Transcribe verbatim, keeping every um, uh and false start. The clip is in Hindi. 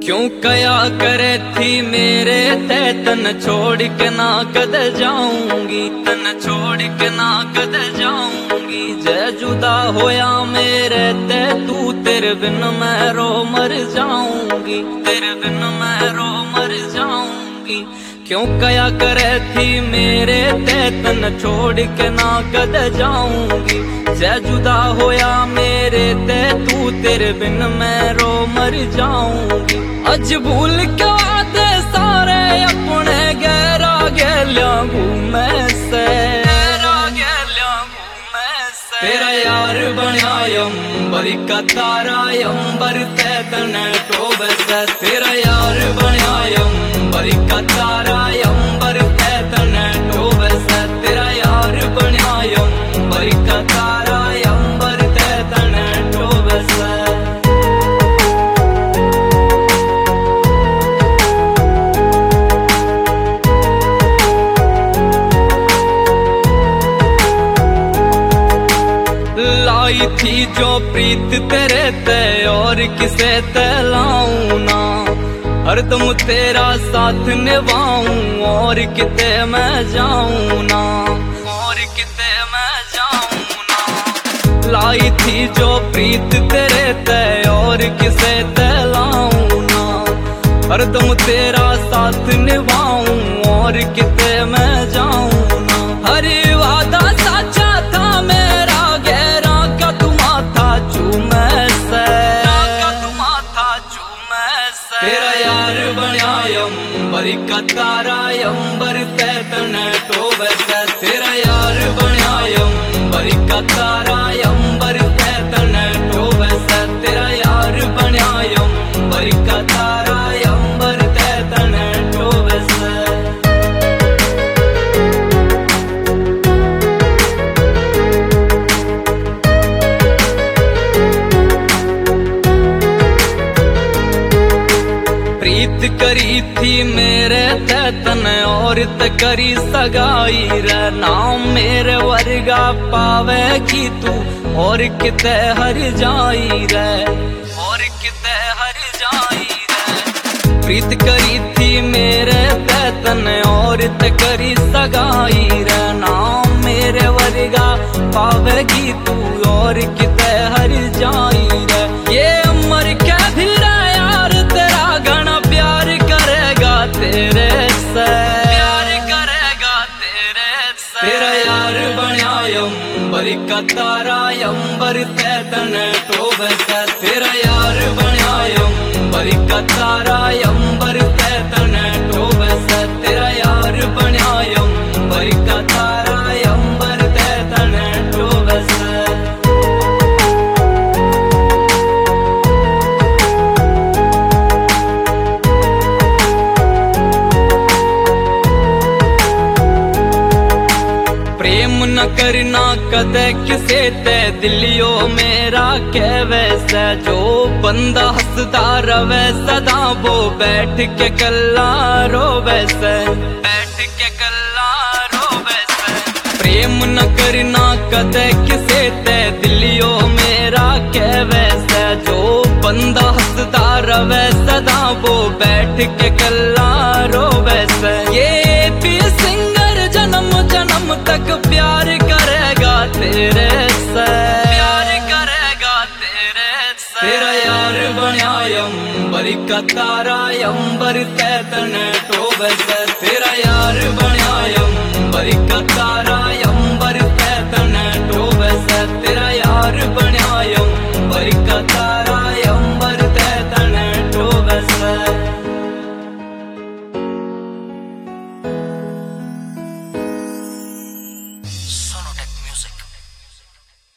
क्यों कया करे थी मेरे ते तन छोड़ के ना कद जाऊंगी, तन छोड़ के ना कद जाऊंगी। जय जुदा होया मेरे ते तू, तेरे बिन मैं रो मर जाऊंगी, तेरे बिन मैं रो मर जाऊंगी। क्यों कया करे थी मेरे ते तन छोड़ के ना कद जाऊंगी। जय जुदा होया मेरे ते तू, तेरे बिन मैं रो मर जाऊंगी। अज भूल के वादे सारे अपने गहरा गैलिया घूमे से, गहरा गैलिया घूमे से। तेरा यार बनया अंबर का तारा, अंबर ते तने टोबे से। तेरा यार बनया अंबर का तारा, अंबर ते तने टोबे से। तेरा यार बनया अंबर का तारा, अंबर ते तने टोबे से। लाई थी जो प्रीत तेरे ते और किसे ते लाऊं ना, हरदम तेरा साथ निभाऊं और किते मैं जाऊं ना, और किते मैं जाऊं ना। लाई थी जो प्रीत तेरे ते और किसे ते लाऊं ना, हरदम तेरा साथ निभाऊं और किते मैं जाऊं ना। हर वादा साचा था मेरा, गहरा का तुमा था चूमे से, का तुमा था चूमे से। तेरा यार बनया अंबर का तारा, अंबर ते तने टोबे से। तेरा यार बनया अंबर का तारा, अंबर ते तने टोबे से। तेरा यार बनया अंबर का तारा, अंबर ते तने टोबे से। प्रीत करी थी मेरे ते तने और ते करी सगाई रे। नाम मेरे वर्गा पावेगी तू और किते हर जाई रे, और किते हर जाई रे। प्रीत करी थी मेरे ते तने और ते करी सगाई रे। नाम मेरे वर्गा पावेगी तू और किते हर जाई रे। ये अमर के भी यार तेरा घना प्यार करेगा तेरे से, प्यार करेगा तेरे से। तेरा यार बनया अंबर का तारा, अंबर ते तने टोबे से। तेरा यार बनया अंबर का तारा, अंबर ते तने टोबे से। तेरा यार बनया अंबर का तारा, अंबर ते तने टोबे से। प्रेम न करना कदे किसे ते, दिलियो मेरा कहवे से। जो बंदा हंसदा रवे सदा, वो बैठ के कल्ला रोवे से, बैठ के कल्ला रोवे से। प्रेम न करना कदे किसे ते, दिलियो मेरा कहवे से। जो बंदा हंसदा रवे सदा, वो बैठ के कल्ला रोवे से। ये भी सिंगर जन्म जन्म तक प्यार करेगा तेरे से, प्यार करेगा तेरे से। तेरा यार बनया अंबर का तारा, अंबर ते तने टोबे से।